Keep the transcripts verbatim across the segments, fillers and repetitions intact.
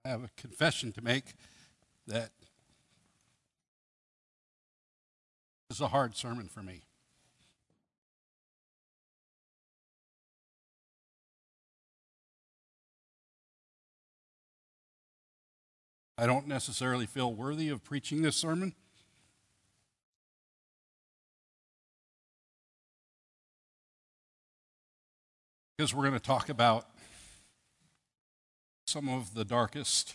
I have a confession to make that this is a hard sermon for me. I don't necessarily feel worthy of preaching this sermon. Because we're going to talk about some of the darkest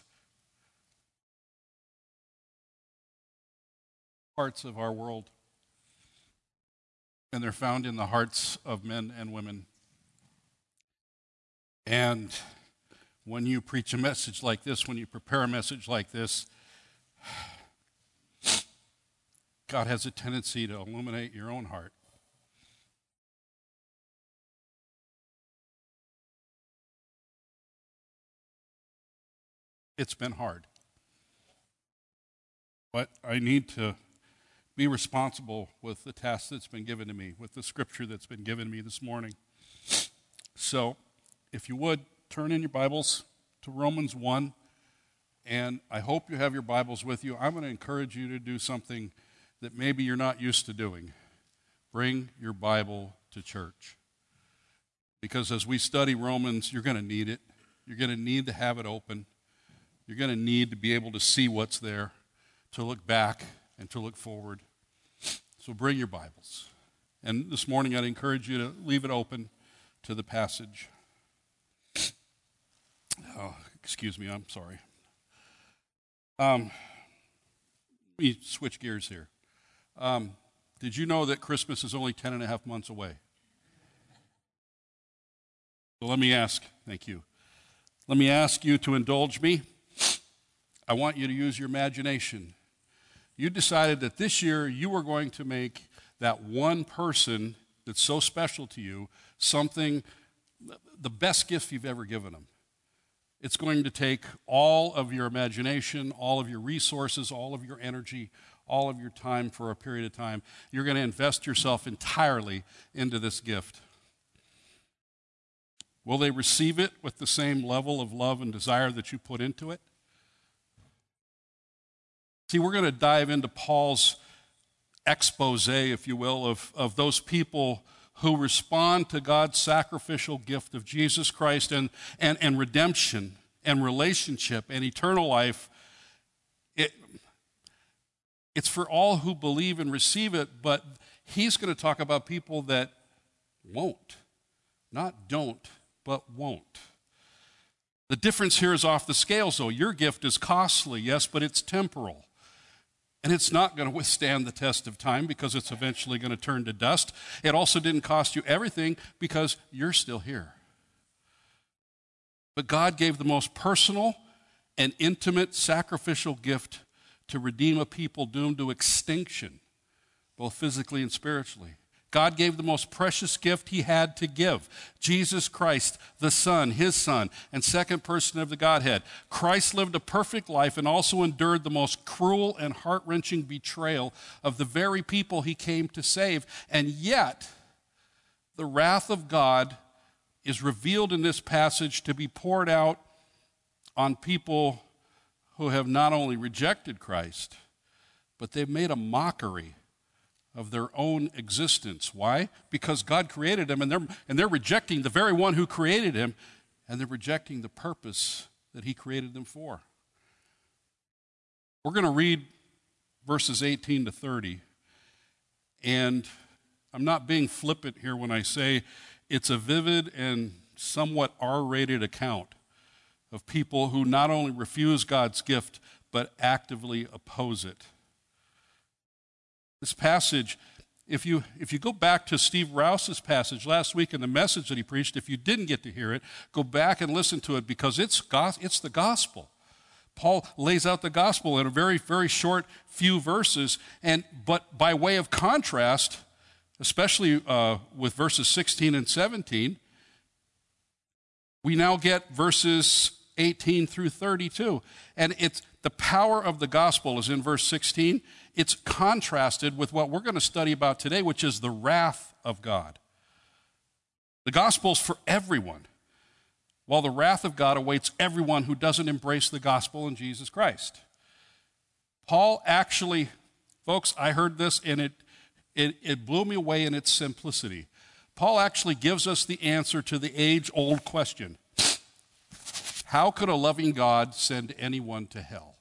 parts of our world. And they're found in the hearts of men and women. And when you preach a message like this, when you prepare a message like this, God has a tendency to illuminate your own heart. It's been hard. But I need to be responsible with the task that's been given to me, with the scripture that's been given to me this morning. So, if you would, turn in your Bibles to Romans one, and I hope you have your Bibles with you. I'm going to encourage you to do something that maybe you're not used to doing. Bring your Bible to church. Because as we study Romans, you're going to need it. You're going to need to have it open. You're going to need to be able to see what's there, to look back and to look forward. So bring your Bibles. And this morning I'd encourage you to leave it open to the passage. Oh, excuse me, I'm sorry. Um, let me switch gears here. Um, did you know that Christmas is only ten and a half months away? So let me ask, thank you. Let me ask you to indulge me. I want you to use your imagination. You decided that this year you were going to make that one person that's so special to you something, the best gift you've ever given them. It's going to take all of your imagination, all of your resources, all of your energy, all of your time for a period of time. You're going to invest yourself entirely into this gift. Will they receive it with the same level of love and desire that you put into it? See, we're going to dive into Paul's expose, if you will, of, of those people who respond to God's sacrificial gift of Jesus Christ and, and, and redemption and relationship and eternal life. It, it's for all who believe and receive it, but he's going to talk about people that won't. Not don't, but won't. The difference here is off the scales, though. Your gift is costly, yes, but it's temporal. And it's not going to withstand the test of time because it's eventually going to turn to dust. It also didn't cost you everything because you're still here. But God gave the most personal and intimate sacrificial gift to redeem a people doomed to extinction, both physically and spiritually. God gave the most precious gift he had to give, Jesus Christ, the Son, his Son, and second person of the Godhead. Christ lived a perfect life and also endured the most cruel and heart-wrenching betrayal of the very people he came to save. And yet, the wrath of God is revealed in this passage to be poured out on people who have not only rejected Christ, but they've made a mockery of their own existence. Why? Because God created them, and they're, and they're rejecting the very one who created him, and they're rejecting the purpose that he created them for. We're going to read verses eighteen to thirty, and I'm not being flippant here when I say it's a vivid and somewhat R-rated account of people who not only refuse God's gift, but actively oppose it. This passage, if you if you go back to Steve Rouse's passage last week in the message that he preached, if you didn't get to hear it, go back and listen to it because it's it's the gospel. Paul lays out the gospel in a very, very short few verses, and but by way of contrast, especially uh, with verses sixteen and seventeen, we now get verses eighteen through thirty-two. And it's the power of the gospel is in verse sixteen. It's contrasted with what we're going to study about today, which is the wrath of God. The gospel's for everyone. while the wrath of God awaits everyone who doesn't embrace the gospel in Jesus Christ. Paul actually, folks, I heard this and it, it, it blew me away in its simplicity. Paul actually gives us the answer to the age-old question: how could a loving God send anyone to hell?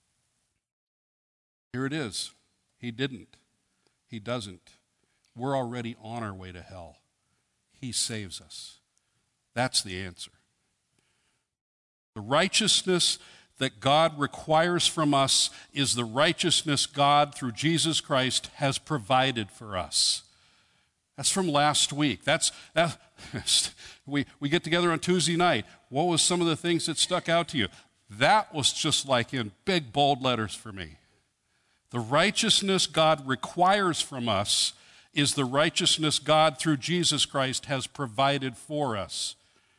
Here it is. He didn't. He doesn't. We're already on our way to hell. He saves us. That's the answer. The righteousness that God requires from us is the righteousness God, through Jesus Christ, has provided for us. That's from last week. That's that, we, we get together on Tuesday night. What was some of the things that stuck out to you? That was just like in big, bold letters for me. The righteousness God requires from us is the righteousness God, through Jesus Christ, has provided for us.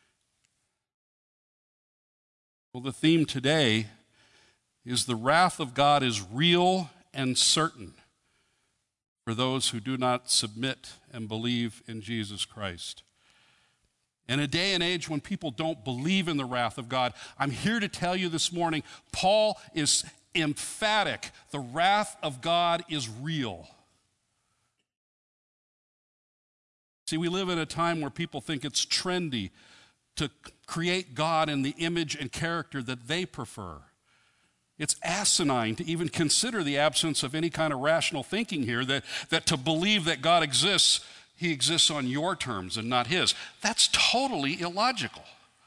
Well, the theme today is the wrath of God is real and certain for those who do not submit and believe in Jesus Christ. In a day and age when people don't believe in the wrath of God, I'm here to tell you this morning, Paul is emphatic. The wrath of God is real. See, we live in a time where people think it's trendy to create God in the image and character that they prefer. It's asinine to even consider the absence of any kind of rational thinking here, that, that to believe that God exists, he exists on your terms and not his. That's totally illogical.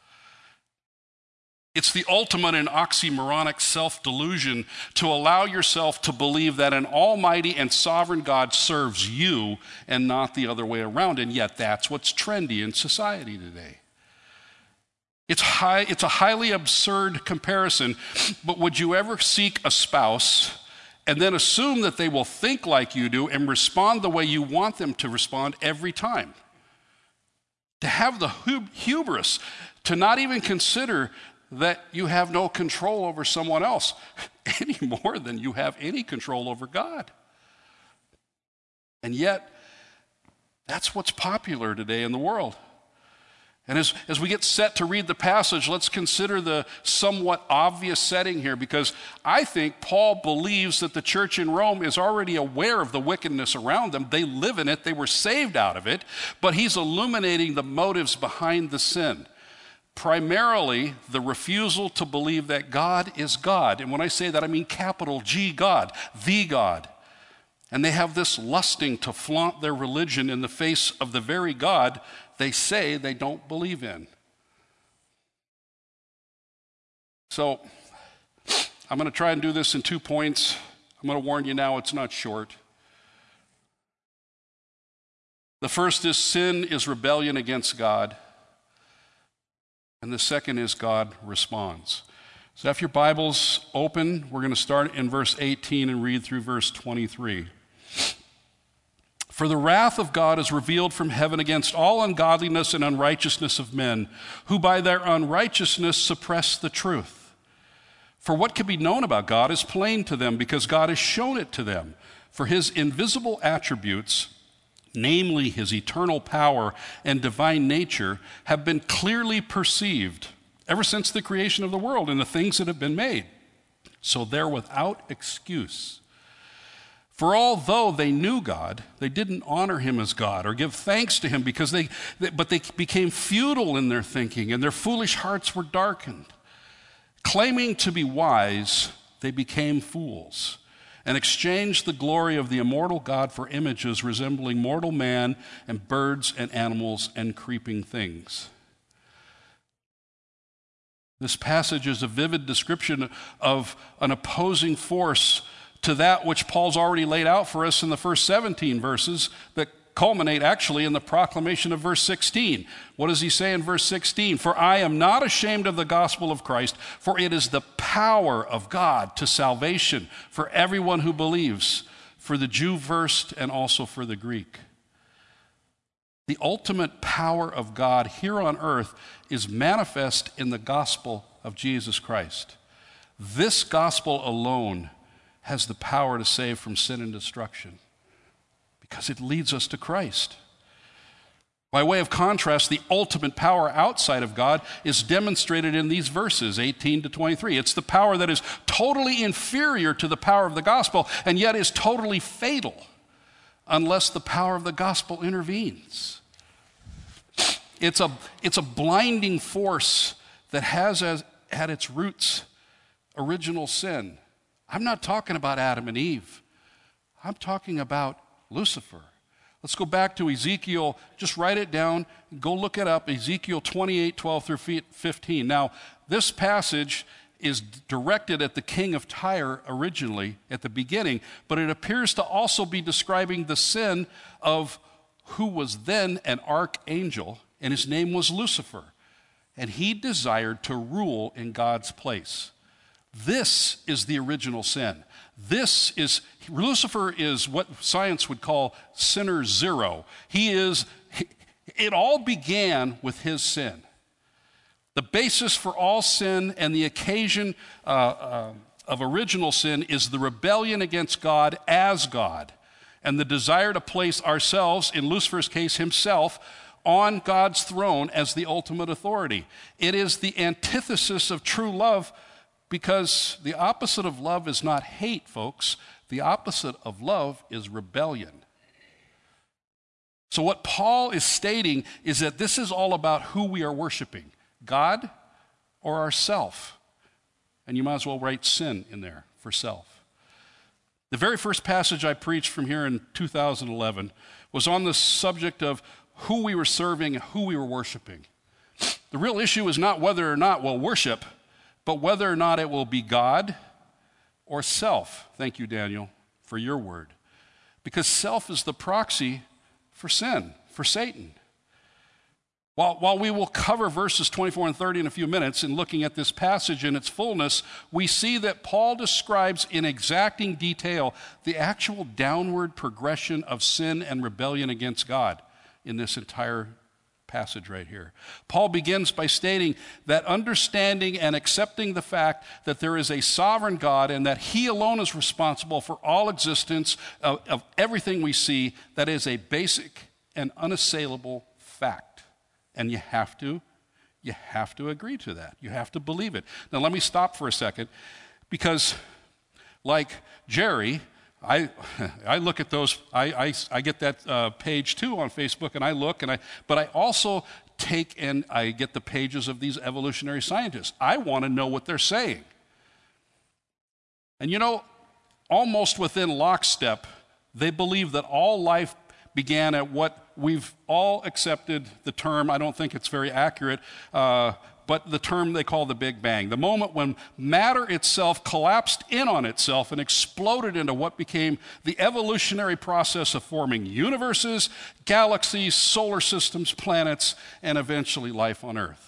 It's the ultimate in oxymoronic self-delusion to allow yourself to believe that an almighty and sovereign God serves you and not the other way around, and yet that's what's trendy in society today. It's, high, it's a highly absurd comparison, but would you ever seek a spouse and then assume that they will think like you do and respond the way you want them to respond every time? To have the hubris to not even consider that you have no control over someone else any more than you have any control over God. And yet, that's what's popular today in the world. And as, as we get set to read the passage, let's consider the somewhat obvious setting here, because I think Paul believes that the church in Rome is already aware of the wickedness around them. They live in it. They were saved out of it. But he's illuminating the motives behind the sin. Primarily, the refusal to believe that God is God. And when I say that, I mean capital G God, the God. And they have this lusting to flaunt their religion in the face of the very God they say they don't believe in. So, I'm going to try and do this in two points. I'm going to warn you now, it's not short. The first is sin is rebellion against God. And the second is God responds. So if your Bible's open, we're going to start in verse eighteen and read through verse twenty-three. For the wrath of God is revealed from heaven against all ungodliness and unrighteousness of men, who by their unrighteousness suppress the truth. For what can be known about God is plain to them, because God has shown it to them. For his invisible attributes, namely his eternal power and divine nature, have been clearly perceived ever since the creation of the world and the things that have been made. So they're without excuse. For although they knew God, they didn't honor him as God or give thanks to him, because they, they but they became futile in their thinking, and their foolish hearts were darkened. Claiming to be wise, they became fools, and exchanged the glory of the immortal God for images resembling mortal man and birds and animals and creeping things. This passage is a vivid description of an opposing force to that which Paul's already laid out for us in the first seventeen verses that culminate actually in the proclamation of verse sixteen. What does he say in verse sixteen? For I am not ashamed of the gospel of Christ, for it is the power of God to salvation for everyone who believes, for the Jew first and also for the Greek. The ultimate power of God here on earth is manifest in the gospel of Jesus Christ. This gospel alone has the power to save from sin and destruction, because it leads us to Christ. By way of contrast, the ultimate power outside of God is demonstrated in these verses, eighteen to twenty-three. It's the power that is totally inferior to the power of the gospel, and yet is totally fatal unless the power of the gospel intervenes. It's a, it's a blinding force that has as, at its roots original sin. I'm not talking about Adam and Eve. I'm talking about Lucifer. Let's go back to Ezekiel. Just write it down. Go look it up. Ezekiel twenty-eight, twelve through fifteen. Now, this passage is directed at the king of Tyre originally at the beginning, but it appears to also be describing the sin of who was then an archangel, and his name was Lucifer. And he desired to rule in God's place. This is the original sin. This is, Lucifer is what science would call sinner zero. He is, it all began with his sin. The basis for all sin and the occasion uh, uh, of original sin is the rebellion against God as God, and the desire to place ourselves, in Lucifer's case himself, on God's throne as the ultimate authority. It is the antithesis of true love, because the opposite of love is not hate, folks. The opposite of love is rebellion. So what Paul is stating is that this is all about who we are worshiping, God or ourself. And you might as well write sin in there for self. The very first passage I preached from here in two thousand eleven was on the subject of who we were serving and who we were worshiping. The real issue is not whether or not we'll worship, but whether or not it will be God or self. Thank you, Daniel, for your word. Because self is the proxy for sin, for Satan. While, while we will cover verses twenty-four and thirty in a few minutes in looking at this passage in its fullness, we see that Paul describes in exacting detail the actual downward progression of sin and rebellion against God in this entire passage right here. Paul begins by stating that understanding and accepting the fact that there is a sovereign God and that he alone is responsible for all existence of, of everything we see, that is a basic and unassailable fact. And you have to, you have to agree to that. You have to believe it. Now let me stop for a second, because like Jerry, I I look at those, I, I, I get that uh, page too on Facebook, and I look, and I, but I also take and I get the pages of these evolutionary scientists. I want to know what they're saying. And you know, almost within lockstep, they believe that all life began at what we've all accepted the term, I don't think it's very accurate, uh, but the term they call the Big Bang. The moment when matter itself collapsed in on itself and exploded into what became the evolutionary process of forming universes, galaxies, solar systems, planets, and eventually life on Earth.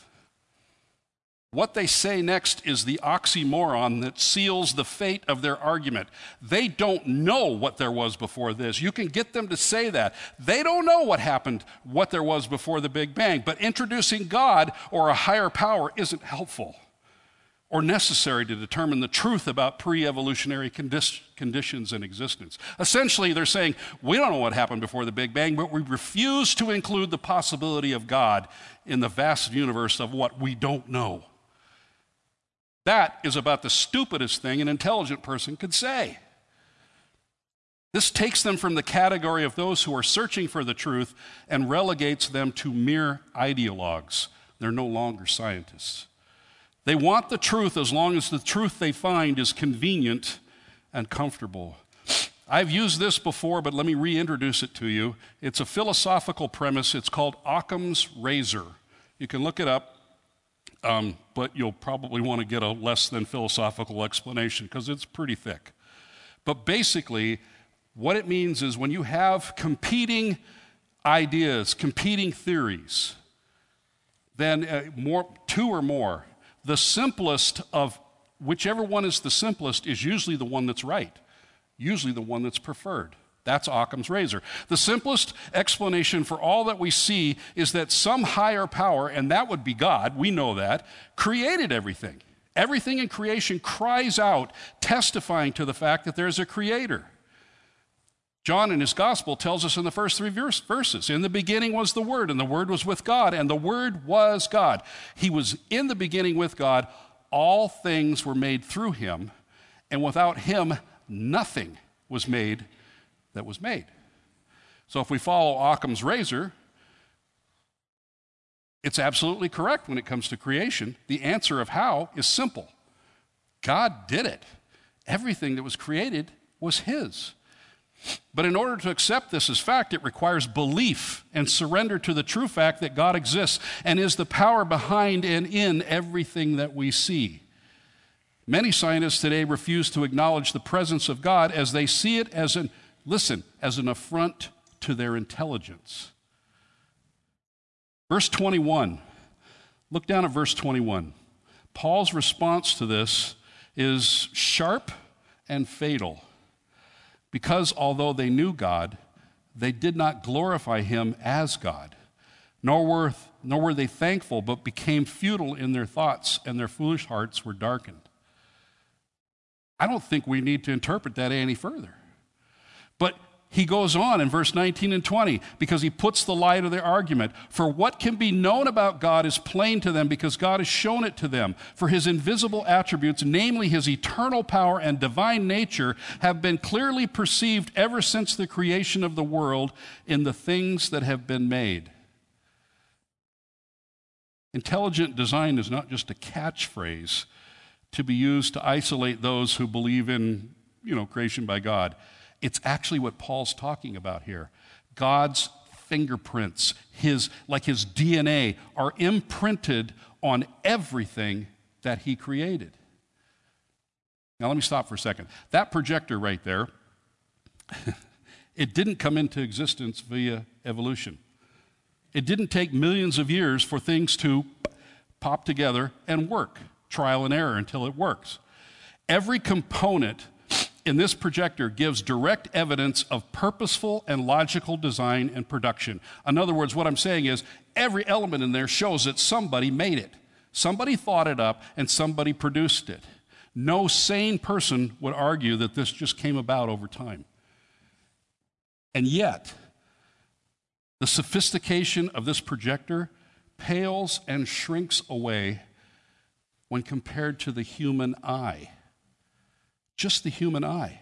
What they say next is the oxymoron that seals the fate of their argument. They don't know what there was before this. You can get them to say that. They don't know what happened, what there was before the Big Bang. But introducing God or a higher power isn't helpful or necessary to determine the truth about pre-evolutionary condi- conditions in existence. Essentially, they're saying, we don't know what happened before the Big Bang, but we refuse to include the possibility of God in the vast universe of what we don't know. That is about the stupidest thing an intelligent person could say. This takes them from the category of those who are searching for the truth and relegates them to mere ideologues. They're no longer scientists. They want the truth as long as the truth they find is convenient and comfortable. I've used this before, but let me reintroduce it to you. It's a philosophical premise. It's called Occam's razor. You can look it up. Um, but you'll probably want to get a less than philosophical explanation because it's pretty thick. But basically, what it means is when you have competing ideas, competing theories, then uh, more, two or more, the simplest of whichever one is the simplest is usually the one that's right, usually the one that's preferred. That's Occam's razor. The simplest explanation for all that we see is that some higher power, and that would be God, we know that, created everything. Everything in creation cries out, testifying to the fact that there's a creator. John in his gospel tells us in the first three verse, verses, in the beginning was the Word, and the Word was with God, and the Word was God. He was in the beginning with God. All things were made through him, and without him, nothing was made that was made. So if we follow Occam's razor, it's absolutely correct when it comes to creation. The answer of how is simple. God did it. Everything that was created was his. But in order to accept this as fact, it requires belief and surrender to the true fact that God exists and is the power behind and in everything that we see. Many scientists today refuse to acknowledge the presence of God as they see it as an, listen, as an affront to their intelligence. Verse twenty-one, look down at verse twenty-one. Paul's response to this is sharp and fatal. Because although they knew God, they did not glorify him as God, nor were, nor were they thankful, but became futile in their thoughts, and their foolish hearts were darkened. I don't think we need to interpret that any further. But he goes on in verse nineteen and twenty, because he puts the lie to their argument. For what can be known about God is plain to them, because God has shown it to them. For his invisible attributes, namely his eternal power and divine nature, have been clearly perceived ever since the creation of the world in the things that have been made. Intelligent design is not just a catchphrase to be used to isolate those who believe in, you know, creation by God. It's actually what Paul's talking about here. God's fingerprints, his, like his D N A, are imprinted on everything that he created. Now let me stop for a second. That projector right there, it didn't come into existence via evolution. It didn't take millions of years for things to pop together and work, trial and error until it works. Every component in this projector gives direct evidence of purposeful and logical design and production. In other words, what I'm saying is every element in there shows that somebody made it. Somebody thought it up and somebody produced it. No sane person would argue that this just came about over time. And yet, the sophistication of this projector pales and shrinks away when compared to the human eye. Just the human eye.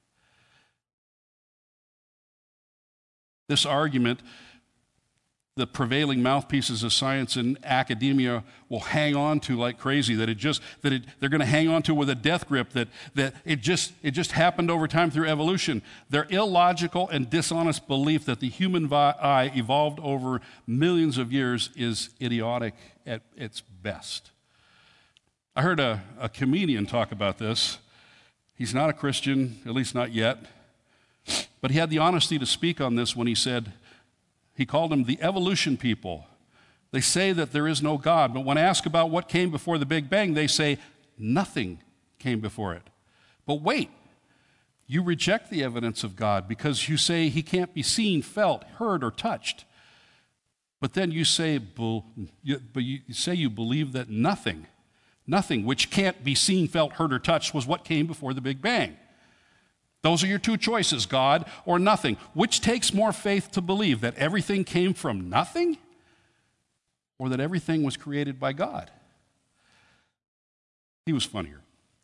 This argument, the prevailing mouthpieces of science and academia will hang on to like crazy, that it just that it, they're going to hang on to with a death grip, that that it just it just happened over time through evolution. Their illogical and dishonest belief that the human vi- eye evolved over millions of years is idiotic at its best. I heard a, a comedian talk about this. He's not a Christian, at least not yet, but he had the honesty to speak on this when he said, he called them the evolution people. They say that there is no God, but when asked about what came before the Big Bang, they say nothing came before it. But wait, you reject the evidence of God because you say he can't be seen, felt, heard, or touched. But then you say, but you say you believe that nothing Nothing which can't be seen, felt, heard, or touched was what came before the Big Bang. Those are your two choices, God or nothing. Which takes more faith to believe, that everything came from nothing or that everything was created by God? He was funnier.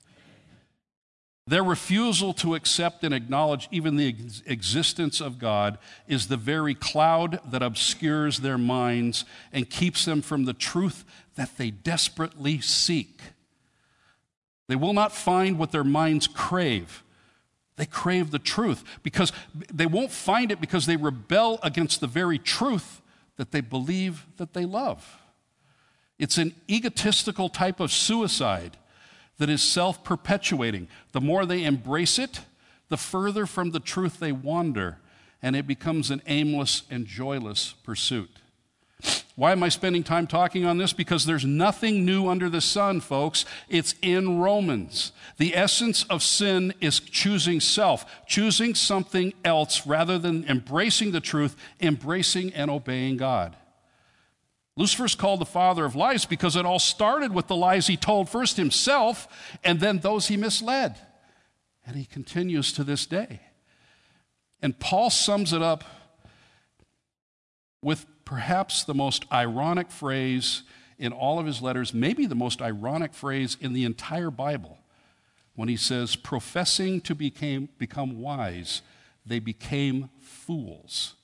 Their refusal to accept and acknowledge even the ex- existence of God is the very cloud that obscures their minds and keeps them from the truth that they desperately seek. They will not find what their minds crave. They crave the truth because they won't find it because they rebel against the very truth that they believe that they love. It's an egotistical type of suicide that is self-perpetuating. The more they embrace it, the further from the truth they wander, and it becomes an aimless and joyless pursuit. Why am I spending time talking on this? Because there's nothing new under the sun, folks. It's in Romans. The essence of sin is choosing self, choosing something else rather than embracing the truth, embracing and obeying God. Lucifer's called the father of lies because it all started with the lies he told first himself and then those he misled. And he continues to this day. And Paul sums it up with perhaps the most ironic phrase in all of his letters, maybe the most ironic phrase in the entire Bible, when he says, professing to became, become wise, they became fools.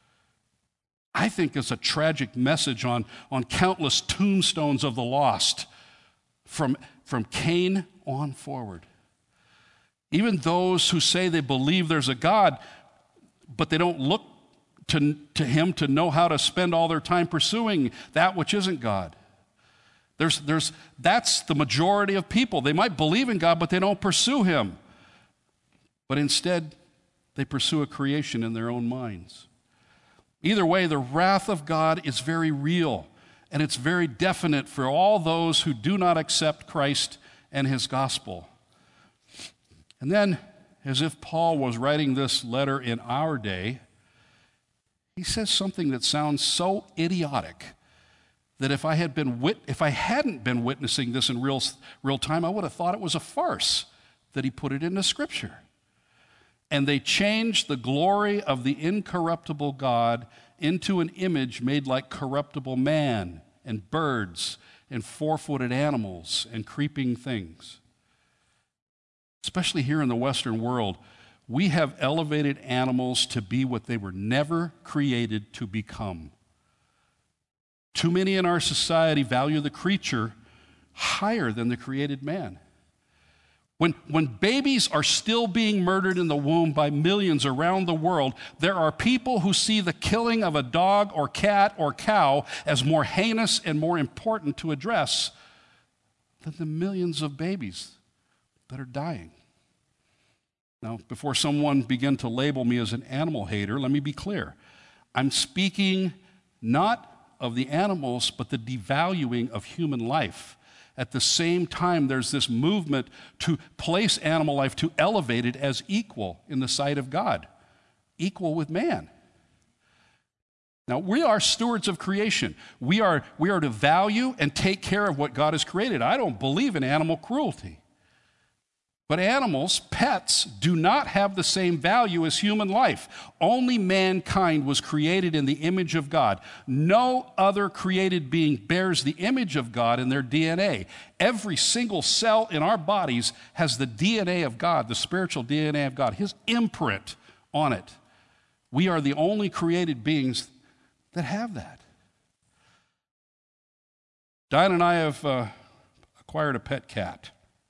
I think it's a tragic message on, on countless tombstones of the lost from, from Cain on forward. Even those who say they believe there's a God, but they don't look to, to him to know how to spend all their time pursuing that which isn't God. There's, there's, that's the majority of people. They might believe in God, but they don't pursue him. But instead, they pursue a creation in their own minds. Either way, the wrath of God is very real, and it's very definite for all those who do not accept Christ and his gospel. And then, as if Paul was writing this letter in our day, he says something that sounds so idiotic that if I had been wit- if I hadn't been witnessing this in real, real time, I would have thought it was a farce that he put it into Scripture. And they changed the glory of the incorruptible God into an image made like corruptible man and birds and four-footed animals and creeping things. Especially here in the Western world, we have elevated animals to be what they were never created to become. Too many in our society value the creature higher than the created man. When, when babies are still being murdered in the womb by millions around the world, there are people who see the killing of a dog or cat or cow as more heinous and more important to address than the millions of babies that are dying. Now, before someone begin to label me as an animal hater, let me be clear. I'm speaking not of the animals, but the devaluing of human life. At the same time, there's this movement to place animal life, to elevate it as equal in the sight of God, equal with man. Now, we are stewards of creation. We are, we are to value and take care of what God has created. I don't believe in animal cruelty. But animals, pets, do not have the same value as human life. Only mankind was created in the image of God. No other created being bears the image of God in their D N A. Every single cell in our bodies has the D N A of God, the spiritual D N A of God, his imprint on it. We are the only created beings that have that. Diane and I have uh, acquired a pet cat.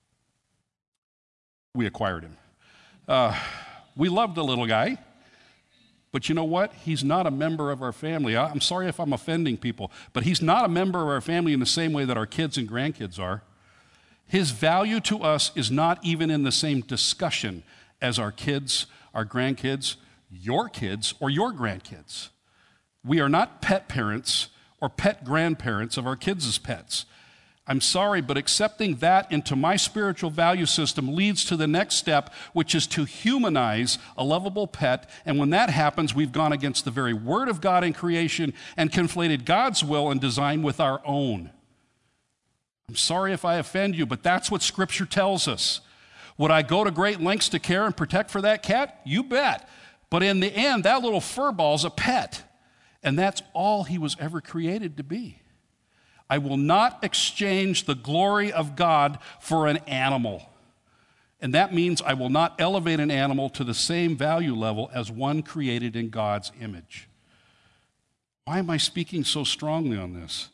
We acquired him. Uh, we loved the little guy, but you know what? He's not a member of our family. I'm sorry if I'm offending people, but he's not a member of our family in the same way that our kids and grandkids are. His value to us is not even in the same discussion as our kids, our grandkids, your kids, or your grandkids. We are not pet parents or pet grandparents of our kids' pets. I'm sorry, but accepting that into my spiritual value system leads to the next step, which is to humanize a lovable pet. And when that happens, we've gone against the very word of God in creation and conflated God's will and design with our own. I'm sorry if I offend you, but that's what Scripture tells us. Would I go to great lengths to care and protect for that cat? You bet. But in the end, that little furball's a pet. And that's all he was ever created to be. I will not exchange the glory of God for an animal. And that means I will not elevate an animal to the same value level as one created in God's image. Why am I speaking so strongly on this?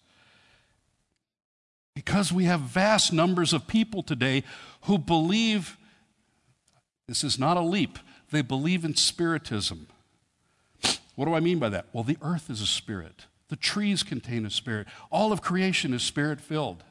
Because we have vast numbers of people today who believe, this is not a leap, they believe in spiritism. What do I mean by that? Well, the earth is a spirit. The trees contain a spirit. All of creation is spirit-filled.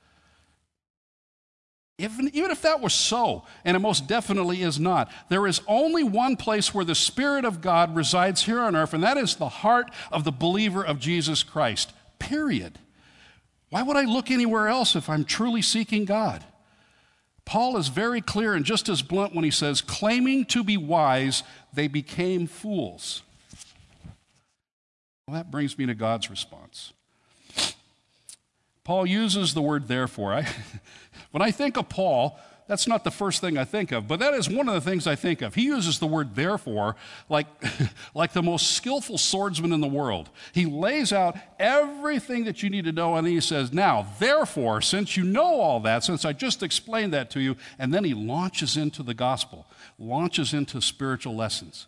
Even, even if that was so, and it most definitely is not, there is only one place where the Spirit of God resides here on earth, and that is the heart of the believer of Jesus Christ, period. Why would I look anywhere else if I'm truly seeking God? Paul is very clear and just as blunt when he says, claiming to be wise, they became fools. Well, that brings me to God's response. Paul uses the word therefore. I, when I think of Paul, That's not the first thing I think of, but that is one of the things I think of. He uses the word therefore like, like the most skillful swordsman in the world. He lays out everything that you need to know, and he says, now, therefore, since you know all that, since I just explained that to you, and then he launches into the gospel, launches into spiritual lessons.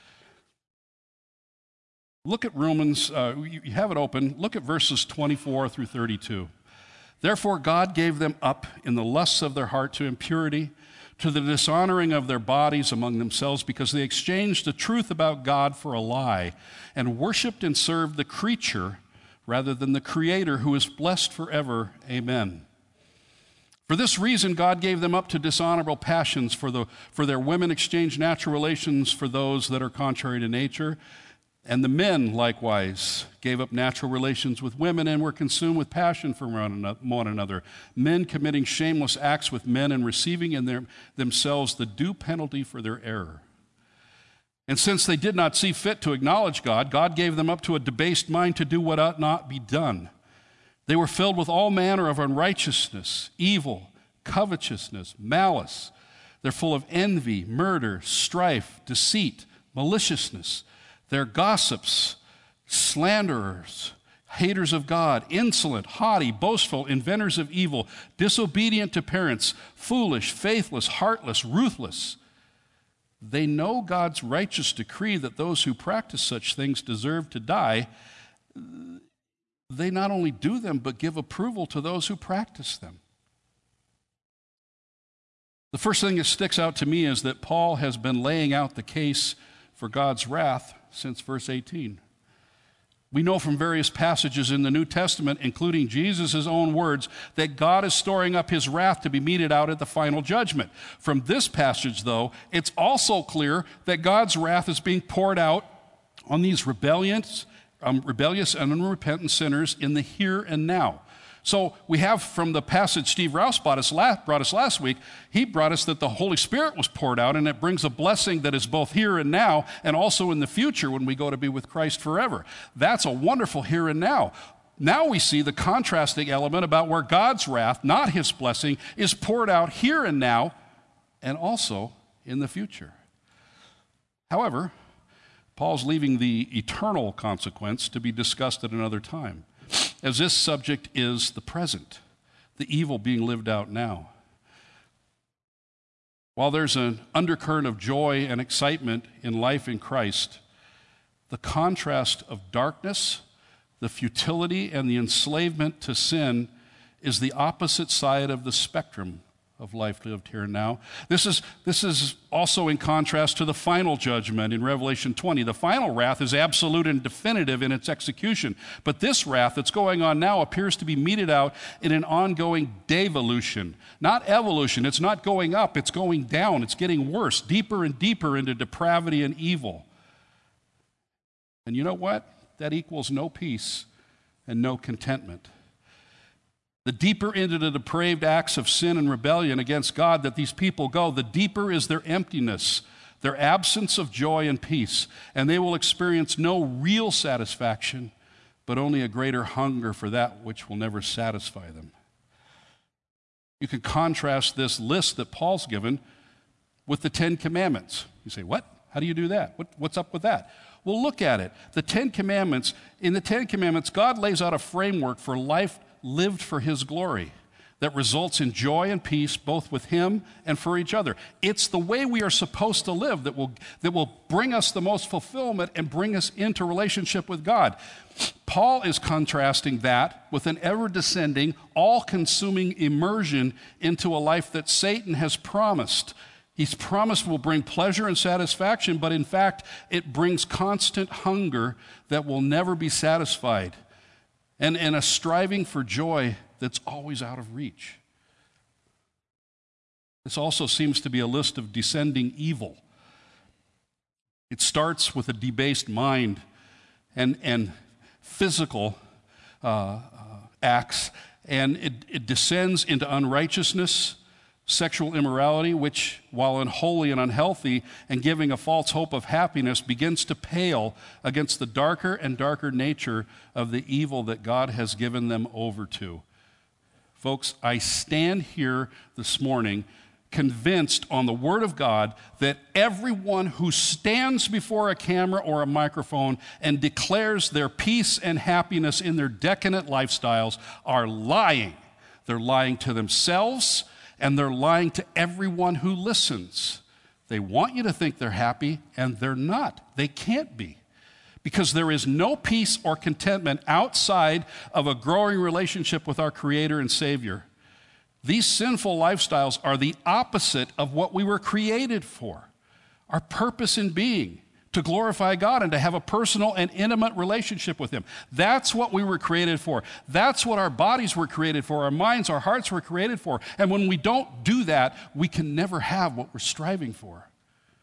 Look at Romans, uh, you have it open, look at verses twenty-four through thirty-two. Therefore God gave them up in the lusts of their heart to impurity, to the dishonoring of their bodies among themselves, because they exchanged the truth about God for a lie, and worshiped and served the creature rather than the Creator, who is blessed forever. Amen. For this reason God gave them up to dishonorable passions, for, the, for their women exchanged natural relations for those that are contrary to nature. And the men, likewise, gave up natural relations with women and were consumed with passion for one another, men committing shameless acts with men and receiving in their, themselves the due penalty for their error. And since they did not see fit to acknowledge God, God gave them up to a debased mind to do what ought not be done. They were filled with all manner of unrighteousness, evil, covetousness, malice. They're full of envy, murder, strife, deceit, maliciousness. They're gossips, slanderers, haters of God, insolent, haughty, boastful, inventors of evil, disobedient to parents, foolish, faithless, heartless, ruthless. They know God's righteous decree that those who practice such things deserve to die. They not only do them, but give approval to those who practice them. The first thing that sticks out to me is that Paul has been laying out the case for God's wrath since verse eighteen. We know from various passages in the New Testament, including Jesus' own words, that God is storing up his wrath to be meted out at the final judgment. From this passage, though, it's also clear that God's wrath is being poured out on these rebellious, um, rebellious and unrepentant sinners in the here and now. So we have from the passage Steve Rouse brought us, last, brought us last week, he brought us that the Holy Spirit was poured out, and it brings a blessing that is both here and now and also in the future when we go to be with Christ forever. That's a wonderful here and now. Now we see the contrasting element about where God's wrath, not his blessing, is poured out here and now and also in the future. However, Paul's leaving the eternal consequence to be discussed at another time, as this subject is the present, the evil being lived out now. While there's an undercurrent of joy and excitement in life in Christ, the contrast of darkness, the futility, and the enslavement to sin is the opposite side of the spectrum of life lived here and now. This is, this is also in contrast to the final judgment in Revelation twenty. The final wrath is absolute and definitive in its execution, but this wrath that's going on now appears to be meted out in an ongoing devolution, not evolution. It's not going up, it's going down. It's getting worse, deeper and deeper into depravity and evil. And you know what? That equals no peace and no contentment. The deeper into the depraved acts of sin and rebellion against God that these people go, the deeper is their emptiness, their absence of joy and peace, and they will experience no real satisfaction, but only a greater hunger for that which will never satisfy them. You can contrast this list that Paul's given with the Ten Commandments. You say, what? How do you do that? What, what's up with that? Well, look at it. The Ten Commandments, in the Ten Commandments, God lays out a framework for life lived for his glory that results in joy and peace both with him and for each other. It's the way we are supposed to live that will, that will bring us the most fulfillment and bring us into relationship with God. Paul is contrasting that with an ever-descending, all-consuming immersion into a life that Satan has promised. He's promised will bring pleasure and satisfaction, but in fact, it brings constant hunger that will never be satisfied. And, and a striving for joy that's always out of reach. This also seems to be a list of descending evil. It starts with a debased mind and, and physical uh, uh, acts, and it, it descends into unrighteousness, sexual immorality, which, while unholy and unhealthy and giving a false hope of happiness, begins to pale against the darker and darker nature of the evil that God has given them over to. Folks, I stand here this morning convinced on the Word of God that everyone who stands before a camera or a microphone and declares their peace and happiness in their decadent lifestyles are lying. They're lying to themselves, and they're lying to everyone who listens. They want you to think they're happy, and they're not. They can't be. Because there is no peace or contentment outside of a growing relationship with our Creator and Savior. These sinful lifestyles are the opposite of what we were created for. Our purpose in being, to glorify God and to have a personal and intimate relationship with Him. That's what we were created for. That's what our bodies were created for, our minds, our hearts were created for. And when we don't do that, we can never have what we're striving for.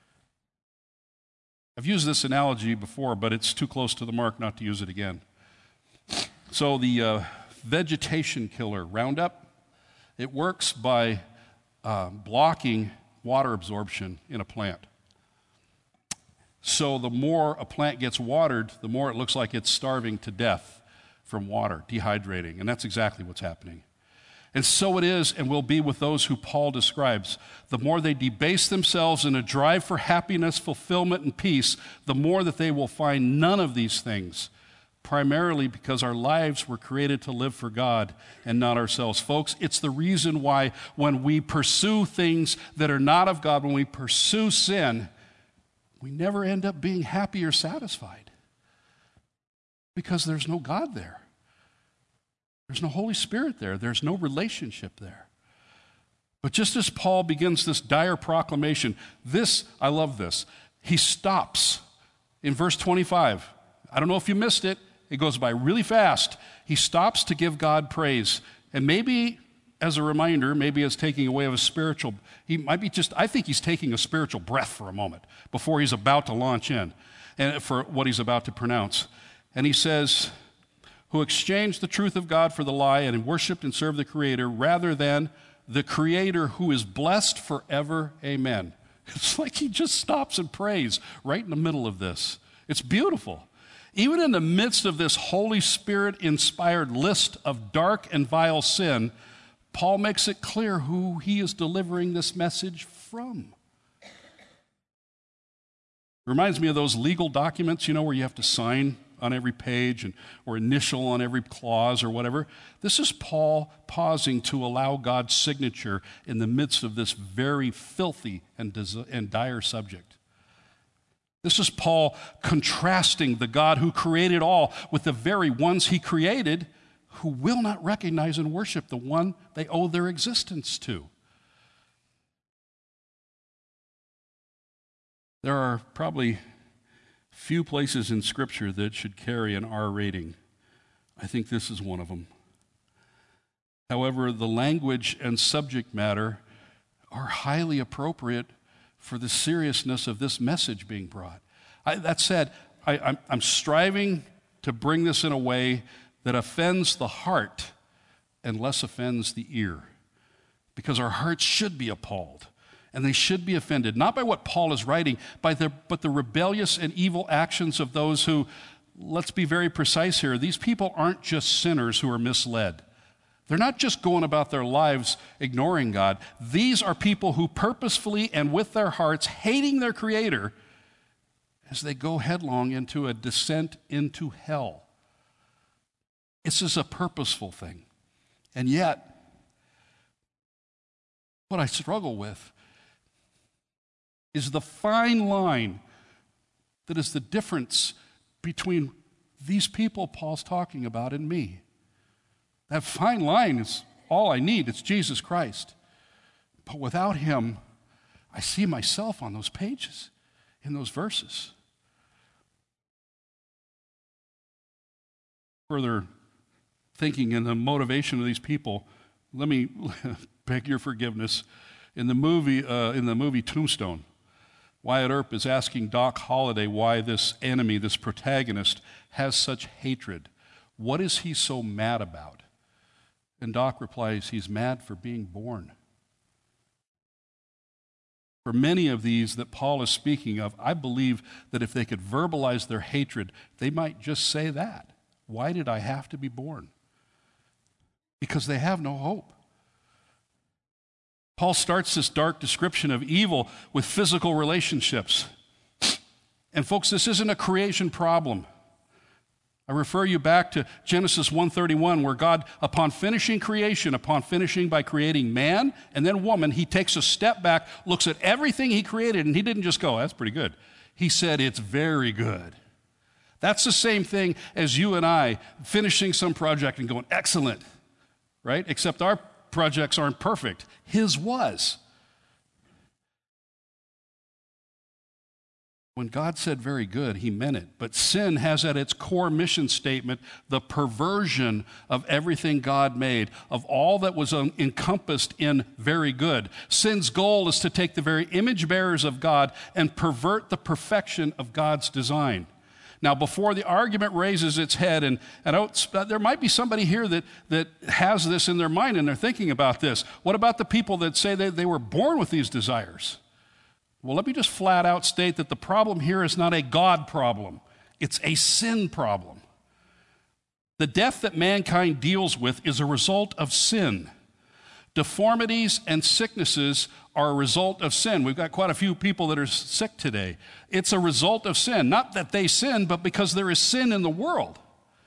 I've used this analogy before, but it's too close to the mark not to use it again. So the uh, vegetation killer, Roundup, it works by uh, blocking water absorption in a plant. So the more a plant gets watered, the more it looks like it's starving to death from water, dehydrating. And that's exactly what's happening. And so it is and will be with those who Paul describes. The more they debase themselves in a drive for happiness, fulfillment, and peace, the more that they will find none of these things, primarily because our lives were created to live for God and not ourselves. Folks, it's the reason why when we pursue things that are not of God, when we pursue sin, we never end up being happy or satisfied because there's no God there. There's no Holy Spirit there. There's no relationship there. But just as Paul begins this dire proclamation, this, I love this, he stops in verse twenty-five. I don't know if you missed it. It goes by really fast. He stops to give God praise. And maybe as a reminder, maybe as taking away of a spiritual, he might be just, I think he's taking a spiritual breath for a moment before he's about to launch in and for what he's about to pronounce. And he says, who exchanged the truth of God for the lie and worshiped and served the Creator rather than the Creator who is blessed forever. Amen. It's like he just stops and prays right in the middle of this. It's beautiful. Even in the midst of this Holy Spirit-inspired list of dark and vile sin, Paul makes it clear who he is delivering this message from. Reminds me of those legal documents, you know, where you have to sign on every page and or initial on every clause or whatever. This is Paul pausing to allow God's signature in the midst of this very filthy and, des- and dire subject. This is Paul contrasting the God who created all with the very ones he created who will not recognize and worship the one they owe their existence to. There are probably few places in Scripture that should carry an R rating. I think this is one of them. However, the language and subject matter are highly appropriate for the seriousness of this message being brought. I, that said, I, I'm, I'm striving to bring this in a way that offends the heart and less offends the ear, because our hearts should be appalled. And they should be offended, not by what Paul is writing, by the, but the rebellious and evil actions of those who, let's be very precise here, these people aren't just sinners who are misled. They're not just going about their lives ignoring God. These are people who purposefully and with their hearts, hating their Creator, as they go headlong into a descent into hell. This is a purposeful thing. And yet, what I struggle with is the fine line that is the difference between these people Paul's talking about and me. That fine line is all I need. It's Jesus Christ. But without Him, I see myself on those pages, in those verses. Further thinking in the motivation of these people, let me beg your forgiveness. In the movie, uh, in the movie Tombstone, Wyatt Earp is asking Doc Holliday why this enemy, this protagonist, has such hatred. What is he so mad about? And Doc replies, he's mad for being born. For many of these that Paul is speaking of, I believe that if they could verbalize their hatred, they might just say that. Why did I have to be born? Because they have no hope. Paul starts this dark description of evil with physical relationships. And folks, this isn't a creation problem. I refer you back to Genesis one thirty-one, where God, upon finishing creation, upon finishing by creating man and then woman, he takes a step back, looks at everything he created, and he didn't just go, that's pretty good. He said, it's very good. That's the same thing as you and I finishing some project and going, excellent, right? Except our projects aren't perfect. His was. When God said very good, he meant it. But sin has at its core mission statement the perversion of everything God made, of all that was um, encompassed in very good. Sin's goal is to take the very image bearers of God and pervert the perfection of God's design. Now, before the argument raises its head, and, and I don't, there might be somebody here that, that has this in their mind and they're thinking about this. What about the people that say they, they were born with these desires? Well, let me just flat out state that the problem here is not a God problem. It's a sin problem. The death that mankind deals with is a result of sin. Deformities and sicknesses are a result of sin. We've got quite a few people that are sick today. It's a result of sin. Not that they sinned, but because there is sin in the world.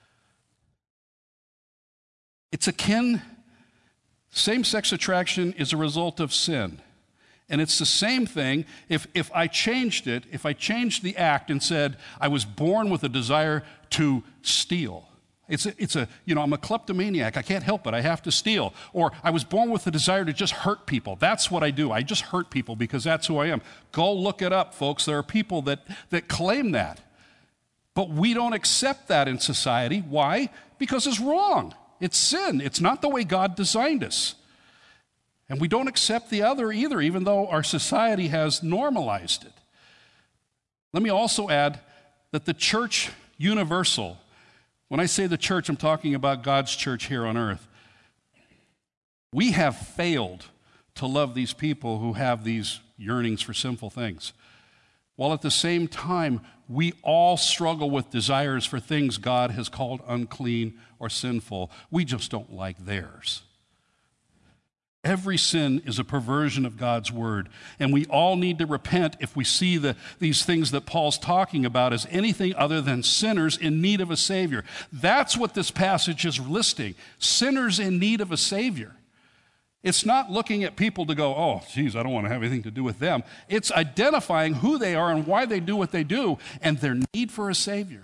It's akin, same-sex attraction is a result of sin. And it's the same thing if, if I changed it, if I changed the act and said, I was born with a desire to steal. It's a, it's a, you know, I'm a kleptomaniac. I can't help it. I have to steal. Or I was born with the desire to just hurt people. That's what I do. I just hurt people because that's who I am. Go look it up, folks. There are people that, that claim that. But we don't accept that in society. Why? Because it's wrong. It's sin. It's not the way God designed us. And we don't accept the other either, even though our society has normalized it. Let me also add that the church universal, when I say the church, I'm talking about God's church here on earth. We have failed to love these people who have these yearnings for sinful things, while at the same time, we all struggle with desires for things God has called unclean or sinful. We just don't like theirs. Every sin is a perversion of God's word, and we all need to repent if we see the, these things that Paul's talking about as anything other than sinners in need of a Savior. That's what this passage is listing, sinners in need of a Savior. It's not looking at people to go, oh, geez, I don't want to have anything to do with them. It's identifying who they are and why they do what they do and their need for a Savior.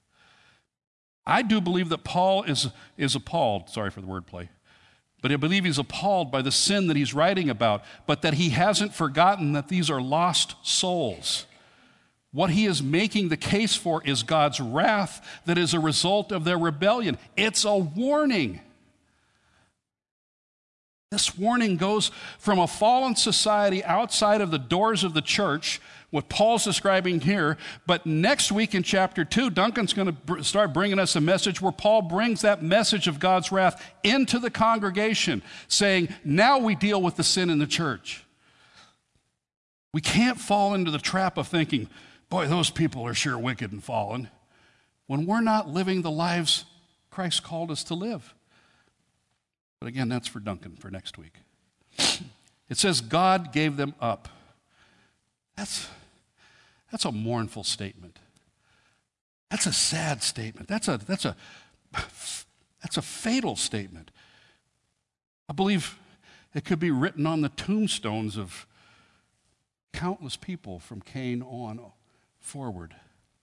I do believe that Paul is, is appalled, sorry for the wordplay, but I believe he's appalled by the sin that he's writing about, but that he hasn't forgotten that these are lost souls. What he is making the case for is God's wrath that is a result of their rebellion. It's a warning. This warning goes from a fallen society outside of the doors of the church, what Paul's describing here, but next week in chapter two, Duncan's going to br- start bringing us a message where Paul brings that message of God's wrath into the congregation, saying, now we deal with the sin in the church. We can't fall into the trap of thinking, boy, those people are sure wicked and fallen, when we're not living the lives Christ called us to live. But again, that's for Duncan for next week. It says God gave them up. That's, that's a mournful statement. That's a sad statement. That's a, that's a, that's a fatal statement. I believe it could be written on the tombstones of countless people from Cain on forward.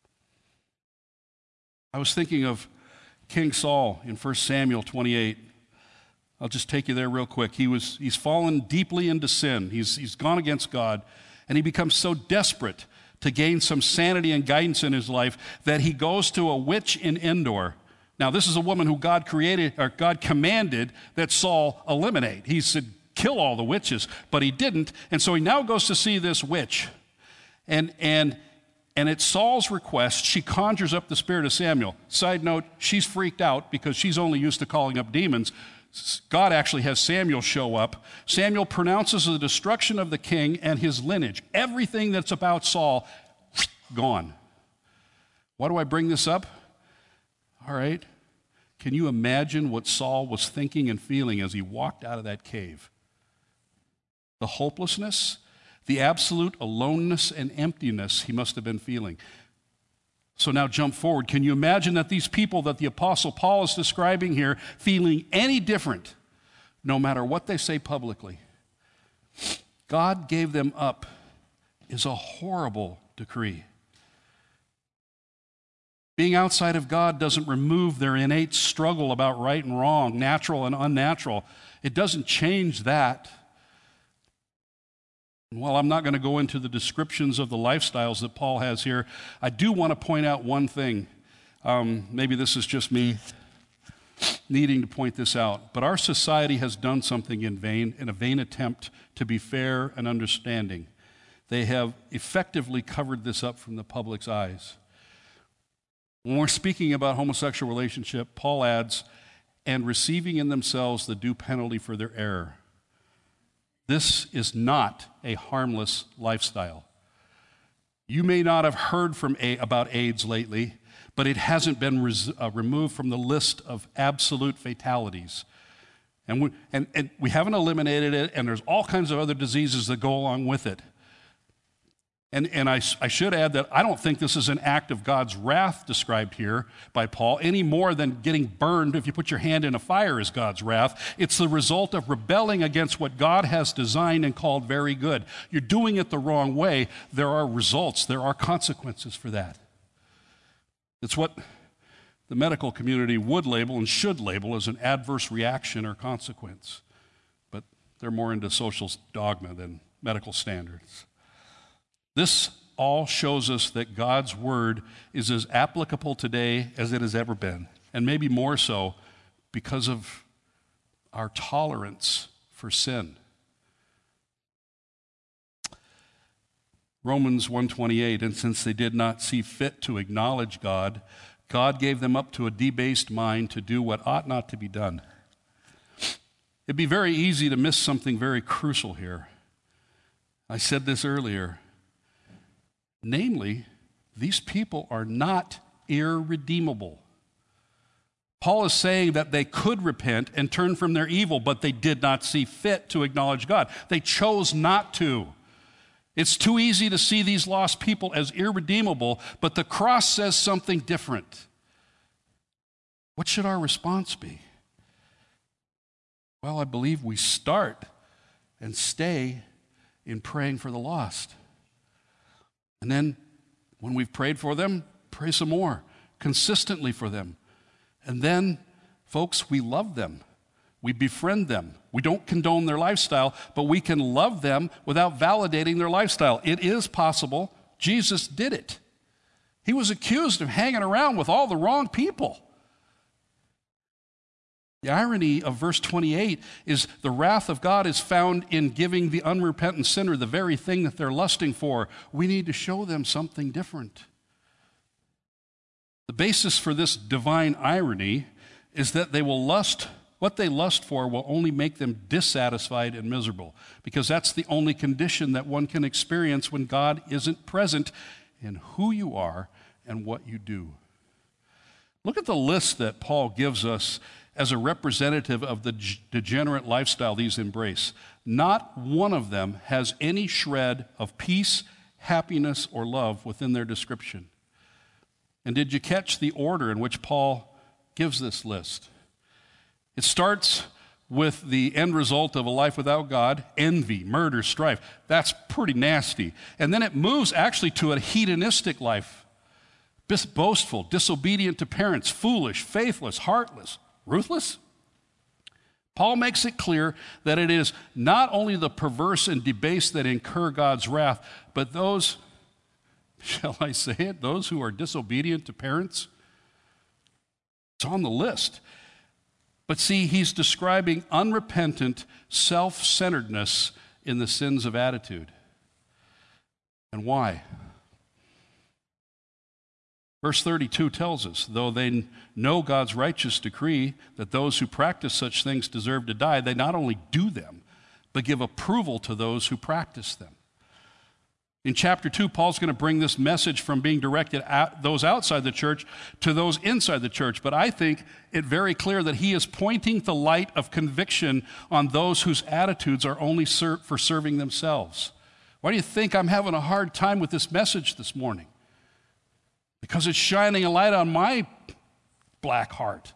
I was thinking of King Saul in First Samuel twenty-eight. I'll just take you there real quick. He was, he's fallen deeply into sin. He's, he's gone against God, and he becomes so desperate to gain some sanity and guidance in his life that he goes to a witch in Endor. Now, this is a woman who God created, or God commanded that Saul eliminate. He said, kill all the witches, but he didn't, and so he now goes to see this witch. And, and, and at Saul's request, she conjures up the spirit of Samuel. Side note, she's freaked out because she's only used to calling up demons. God actually has Samuel show up. Samuel pronounces the destruction of the king and his lineage. Everything that's about Saul, gone. Why do I bring this up? All right. Can you imagine what Saul was thinking and feeling as he walked out of that cave? the hopelessness, the absolute aloneness and emptiness he must have been feeling. So now jump forward. Can you imagine that these people that the Apostle Paul is describing here feeling any different, no matter what they say publicly? God gave them up is a horrible decree. Being outside of God doesn't remove their innate struggle about right and wrong, natural and unnatural. It doesn't change that. And while I'm not going to go into the descriptions of the lifestyles that Paul has here, I do want to point out one thing. Um, maybe this is just me needing to point this out, but our society has done something in vain, in a vain attempt to be fair and understanding. They have effectively covered this up from the public's eyes. When we're speaking about homosexual relationship, Paul adds, and receiving in themselves the due penalty for their error. This is not a harmless lifestyle. You may not have heard from a, about AIDS lately, but it hasn't been res, uh, removed from the list of absolute fatalities. And we, and, and we haven't eliminated it, and there's all kinds of other diseases that go along with it. And, and I, I should add that I don't think this is an act of God's wrath described here by Paul, any more than getting burned if you put your hand in a fire is God's wrath. It's the result of rebelling against what God has designed and called very good. You're doing it the wrong way. There are results. There are consequences for that. It's what the medical community would label and should label as an adverse reaction or consequence. But they're more into social dogma than medical standards. This all shows us that God's word is as applicable today as it has ever been, and maybe more so because of our tolerance for sin. Romans one twenty-eight, and since they did not see fit to acknowledge God, God gave them up to a debased mind to do what ought not to be done. It'd be very easy to miss something very crucial here. I said this earlier. Namely, these people are not irredeemable. Paul is saying that they could repent and turn from their evil, but they did not see fit to acknowledge God. They chose not to. It's too easy to see these lost people as irredeemable, but the cross says something different. What should our response be? Well, I believe we start and stay in praying for the lost. And then when we've prayed for them, pray some more, consistently for them. And then, folks, we love them. We befriend them. We don't condone their lifestyle, but we can love them without validating their lifestyle. It is possible. Jesus did it. He was accused of hanging around with all the wrong people. The irony of verse twenty-eight is the wrath of God is found in giving the unrepentant sinner the very thing that they're lusting for. We need to show them something different. The basis for this divine irony is that they will lust, what they lust for will only make them dissatisfied and miserable, because that's the only condition that one can experience when God isn't present in who you are and what you do. Look at the list that Paul gives us as a representative of the degenerate lifestyle these embrace. Not one of them has any shred of peace, happiness, or love within their description. And did you catch the order in which Paul gives this list? It starts with the end result of a life without God, envy, murder, strife. That's pretty nasty. And then it moves actually to a hedonistic life. Boastful, disobedient to parents, foolish, faithless, heartless, ruthless. Paul makes it clear that it is not only the perverse and debased that incur God's wrath, but those, shall I say it, those who are disobedient to parents. It's on the list. But see, he's describing unrepentant self-centeredness in the sins of attitude. And why? Verse thirty-two tells us, though they know God's righteous decree that those who practice such things deserve to die, they not only do them, but give approval to those who practice them. In chapter two, Paul's going to bring this message from being directed at those outside the church to those inside the church. But I think it very clear that he is pointing the light of conviction on those whose attitudes are only ser- for serving themselves. Why do you think I'm having a hard time with this message this morning? Because it's shining a light on my black heart.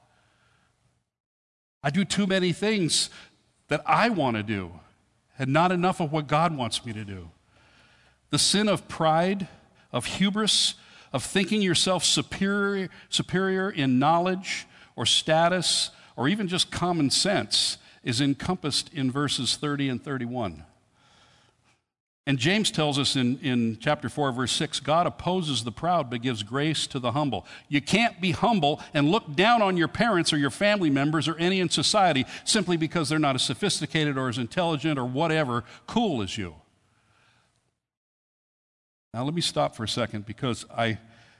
I do too many things that I want to do, and not enough of what God wants me to do. The sin of pride, of hubris, of thinking yourself superior, superior in knowledge or status or even just common sense is encompassed in verses thirty and thirty-one. And James tells us in, in chapter four, verse six, God opposes the proud but gives grace to the humble. You can't be humble and look down on your parents or your family members or any in society simply because they're not as sophisticated or as intelligent or whatever cool as you. Now let me stop for a second because I,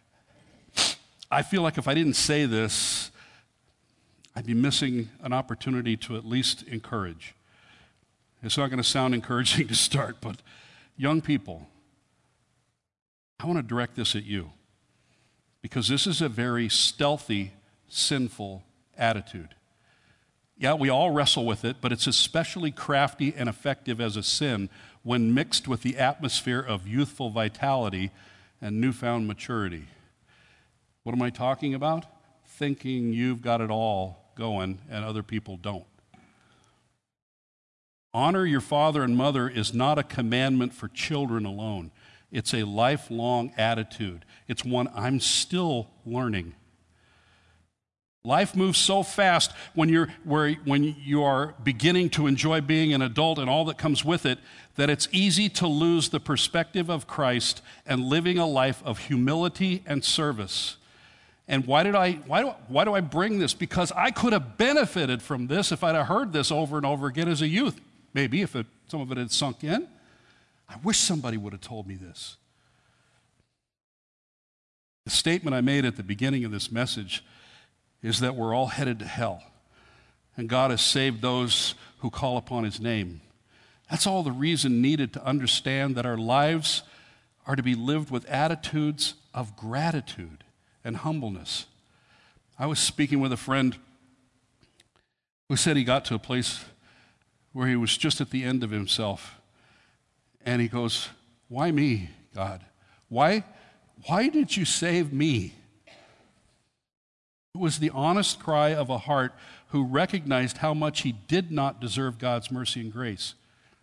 I feel like if I didn't say this, I'd be missing an opportunity to at least encourage. It's not going to sound encouraging to start, but young people, I want to direct this at you because this is a very stealthy, sinful attitude. Yeah, we all wrestle with it, but it's especially crafty and effective as a sin when mixed with the atmosphere of youthful vitality and newfound maturity. What am I talking about? Thinking you've got it all going and other people don't. Honor your father and mother is not a commandment for children alone. It's a lifelong attitude. It's one I'm still learning. Life moves so fast when you're where when you are beginning to enjoy being an adult and all that comes with it, that it's easy to lose the perspective of Christ and living a life of humility and service. And why did I why do why do I bring this? Because I could have benefited from this if I'd have heard this over and over again as a youth. Maybe if it, some of it had sunk in. I wish somebody would have told me this. The statement I made at the beginning of this message is that we're all headed to hell, and God has saved those who call upon his name. That's all the reason needed to understand that our lives are to be lived with attitudes of gratitude and humbleness. I was speaking with a friend who said he got to a place where he was just at the end of himself, and he goes, "Why me, God? Why, why did you save me?" It was the honest cry of a heart who recognized how much he did not deserve God's mercy and grace.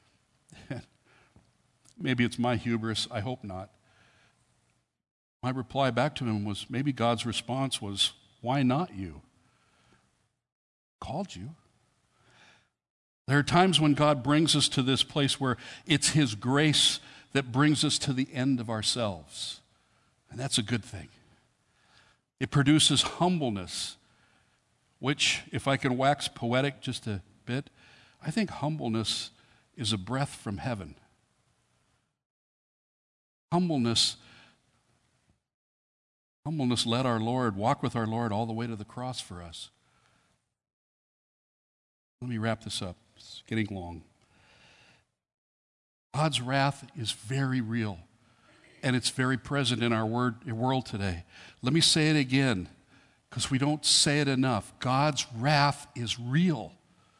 Maybe it's my hubris. I hope not. My reply back to him was, maybe God's response was, "Why not you? Called you." There are times when God brings us to this place where it's his grace that brings us to the end of ourselves. And that's a good thing. It produces humbleness, which, if I can wax poetic just a bit, I think humbleness is a breath from heaven. Humbleness, humbleness led our Lord, walk with our Lord all the way to the cross for us. Let me wrap this up. It's getting long. God's wrath is very real, and it's very present in our word, world today. Let me say it again, because we don't say it enough. God's wrath is real.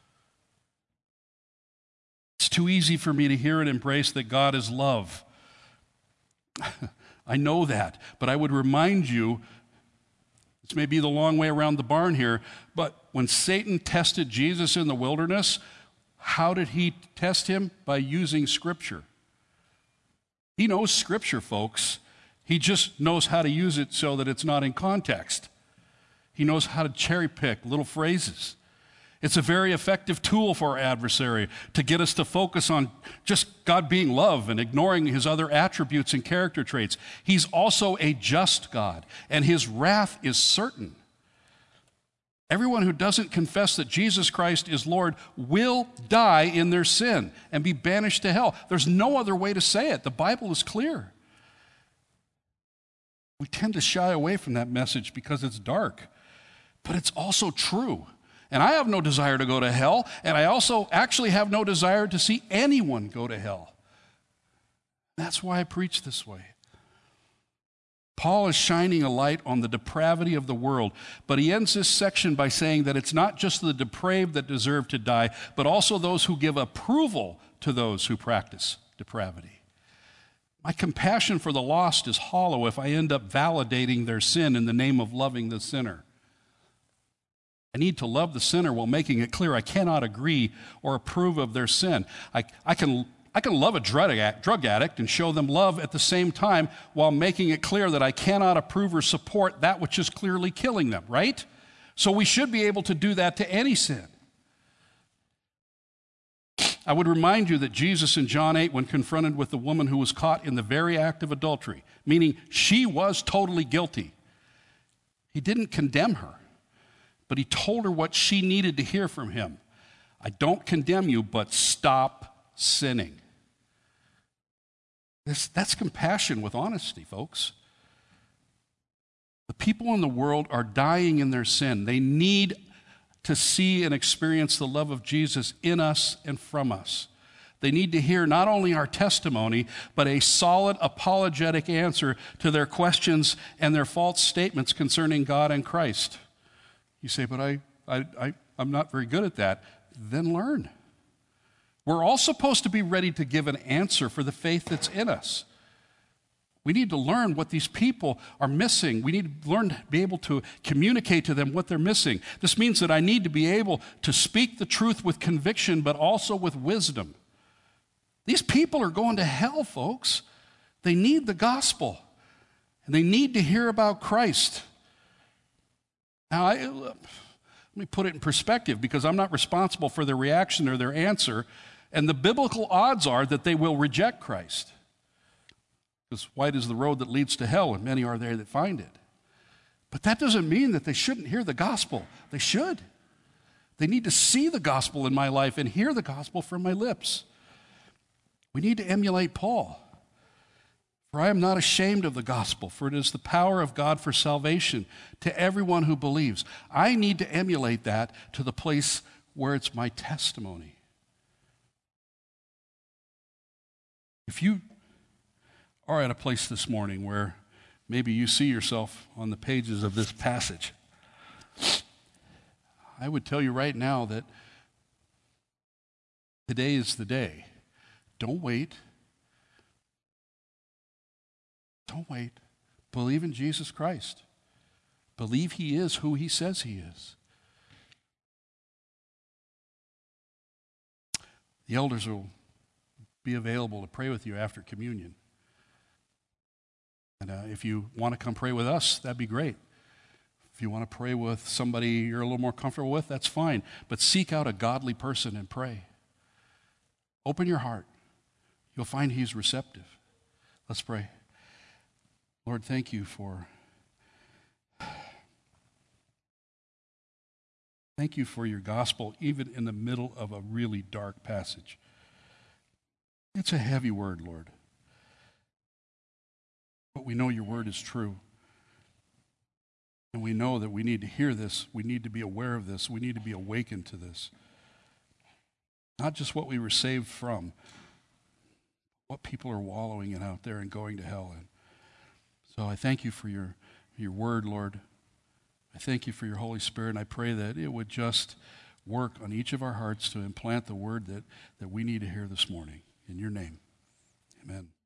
It's too easy for me to hear and embrace that God is love. I know that, but I would remind you, this may be the long way around the barn here, but when Satan tested Jesus in the wilderness, how did he test him? By using Scripture. He knows Scripture, folks. He just knows how to use it so that it's not in context. He knows how to cherry pick little phrases. It's a very effective tool for our adversary to get us to focus on just God being love and ignoring his other attributes and character traits. He's also a just God, and his wrath is certain. Everyone who doesn't confess that Jesus Christ is Lord will die in their sin and be banished to hell. There's no other way to say it. The Bible is clear. We tend to shy away from that message because it's dark, but it's also true. And I have no desire to go to hell, and I also actually have no desire to see anyone go to hell. That's why I preach this way. Paul is shining a light on the depravity of the world, but he ends this section by saying that it's not just the depraved that deserve to die, but also those who give approval to those who practice depravity. My compassion for the lost is hollow if I end up validating their sin in the name of loving the sinner. I need to love the sinner while making it clear I cannot agree or approve of their sin. I, I can I can love a drug addict and show them love at the same time while making it clear that I cannot approve or support that which is clearly killing them, right? So we should be able to do that to any sin. I would remind you that Jesus in John eight, when confronted with the woman who was caught in the very act of adultery, meaning she was totally guilty, he didn't condemn her, but he told her what she needed to hear from him. I don't condemn you, but stop sinning. This, that's compassion with honesty, folks. The people in the world are dying in their sin. They need to see and experience the love of Jesus in us and from us. They need to hear not only our testimony, but a solid apologetic answer to their questions and their false statements concerning God and Christ. You say, but I, I, I, I'm not very good at that. Then learn. We're all supposed to be ready to give an answer for the faith that's in us. We need to learn what these people are missing. We need to learn to be able to communicate to them what they're missing. This means that I need to be able to speak the truth with conviction, but also with wisdom. These people are going to hell, folks. They need the gospel, and they need to hear about Christ. Now, I, let me put it in perspective, because I'm not responsible for their reaction or their answer, and the biblical odds are that they will reject Christ. Because wide is the road that leads to hell, and many are there that find it. But that doesn't mean that they shouldn't hear the gospel. They should. They need to see the gospel in my life and hear the gospel from my lips. We need to emulate Paul. For I am not ashamed of the gospel, for it is the power of God for salvation to everyone who believes. I need to emulate that to the place where it's my testimony. If you are at a place this morning where maybe you see yourself on the pages of this passage, I would tell you right now that today is the day. Don't wait. Don't wait. Believe in Jesus Christ. Believe he is who he says he is. The elders will be available to pray with you after communion. And uh, if you want to come pray with us, that'd be great. If you want to pray with somebody you're a little more comfortable with, that's fine. But seek out a godly person and pray. Open your heart. You'll find he's receptive. Let's pray. Lord, thank you for thank you for your gospel, even in the middle of a really dark passage. It's a heavy word, Lord. But we know your word is true. And we know that we need to hear this. We need to be aware of this. We need to be awakened to this. Not just what we were saved from, what people are wallowing in out there and going to hell in. So I thank you for your, your word, Lord. I thank you for your Holy Spirit, and I pray that it would just work on each of our hearts to implant the word that, that we need to hear this morning. In your name, amen.